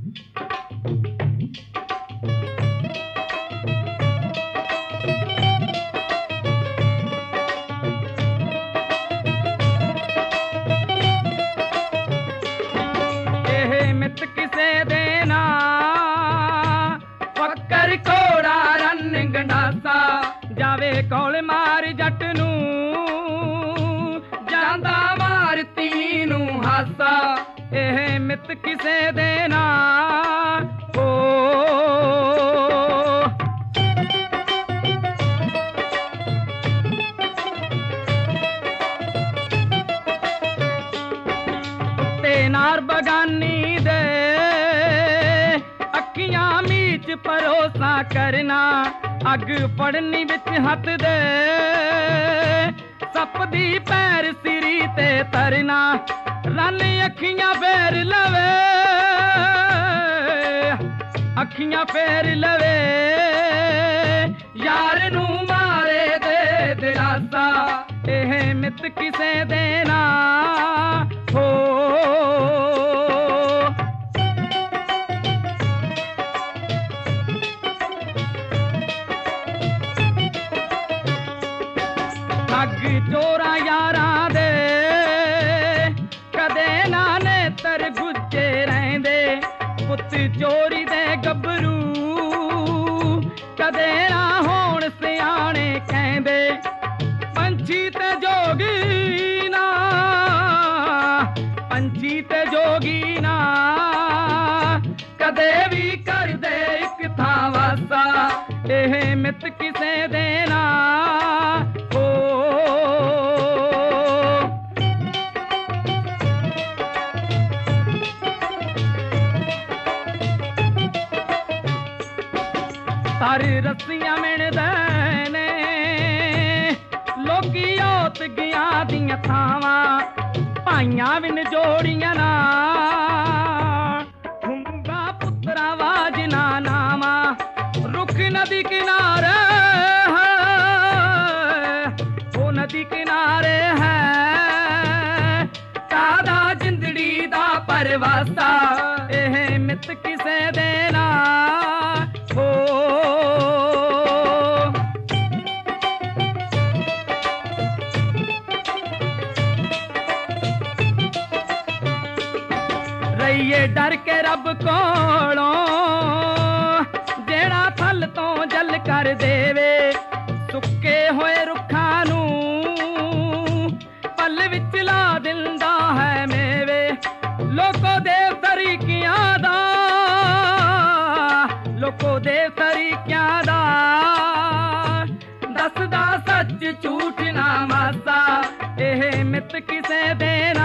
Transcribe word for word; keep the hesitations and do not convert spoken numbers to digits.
ਮਿੱਤ ਕਿਸੇ ਦੇ ਨਾ ਫੱਕਰ ਘੋੜਾ ਰੰਨ ਗੰਡਾਸਾ ਜਾਵੇ ਕੋਲ ਮਾਰ ਜੱਟ ਨੂੰ ਜਾਂਦਾ ਮਾਰ ਤੀ ਨੂੰ ਹਾਸਾ ਇਹ ਮਿੱਤ ਕਿਸੇ ਦੇ ਨਾ ਓ ਤੇ ਨਾਰ ਬਗਾਨੀ ਦੇ ਅੱਖੀਆਂ ਮੀਚ ਭਰੋਸਾ ਕਰਨਾ ਅੱਗ ਪੜਨੀ ਵਿੱਚ ਹੱਥ ਦੇ ਸੱਪ ਦੀ ਪੈਰ ਸਿਰੀ ਤੇ ਤਰਨਾ ਰੰਨ ਅੱਖੀਆਂ ਫੇਰ ਲਵੇ ਅੱਖੀਆਂ ਫੇਰ ਲਵੇ ਯਾਰ ਨੂੰ ਮਾਰੇ ਦੇ ਦਿਲਾਸਾ ਇਹ ਮਿੱਤ ਕਿਸੇ ਦੇ ਨਾ ਹੋ ਠੱਗ ਚੋਰਾਂ ਯਾਰਾਂ ਦੇ ਕਦੇ ਨਾ ਨੇਤਰ ਗੁੱਜੇ ਰਹਿੰਦੇ ਪੁੱਤ ਚੋਰੀ ਦੇ ਗੱਭਰੂ ਕਦੇ ਨਾ ਹੋਣ ਸਿਆਣੇ ਕਹਿੰਦੇ ਪੰਛੀ ਤੇ ਜੋਗੀ ਨਾ ਪੰਛੀ ਤੇ ਜੋਗੀ ਨਾ ਕਦੇ ਵੀ ਕਰਦੇ ਇੱਕ ਥਾਂ ਵਾਸਾ ਇਹ ਮਿੱਤ ਕਿਸੇ ਦੇ ਨਾ ਹੋ ਹਰ ਰੱਸੀਆਂ ਮਿਣਦੇ ਨੇ ਲੋਕੀ ਔਤ ਗਿਆ ਦੀਆਂ ਥਾਵਾਂ ਭਾਈਆਂ ਵਿਨ ਜੋੜੀਆਂ ਨਾ ਹੁੰਗਾ ਪੁੱਤਰਾ ਵਾਜ ਨਾ ਨਾਵਾ ਰੁੱਖ ਨਦੀ ਕਿਨਾਰੇ ਉਹ ਨਦੀ ਕਿਨਾਰੇ ਹੈ ਕਾਦਾ ਜਿੰਦੜੀ ਦਾ ਪਰਵਾਸਾ ਇਹ ਮਿੱਤ ਕਿਸੇ ਦੇ ਨਾ ਹੋ ਰਹੀਏ ਡਰ ਕੇ ਰੱਬ ਕੋਲੋਂ ਜਿਹੜਾ ਫਲ ਤੋਂ ਜਲ ਕਰ ਦੇਵੇ ਸੁੱਕੇ ਹੋਏ ਰੁੱਖਾਂ ਨੂੰ ਪਲ ਵਿੱਚ ਲਾ ਦਿੰਦਾ ਹੈ ਮੇਵੇ ਲੋਕੋ ਦੇਵ ਤਰੀਕਿਆਂ ਦਾ ਲੋਕੋ ਦੇਵ ਤਰੀਕਿਆਂ ਦਾ ਦੱਸਦਾ ਸੱਚ ਝੂਠ ਨਾ ਮਾਸਾ ਇਹ ਮਿੱਤ ਕਿਸੇ ਦੇ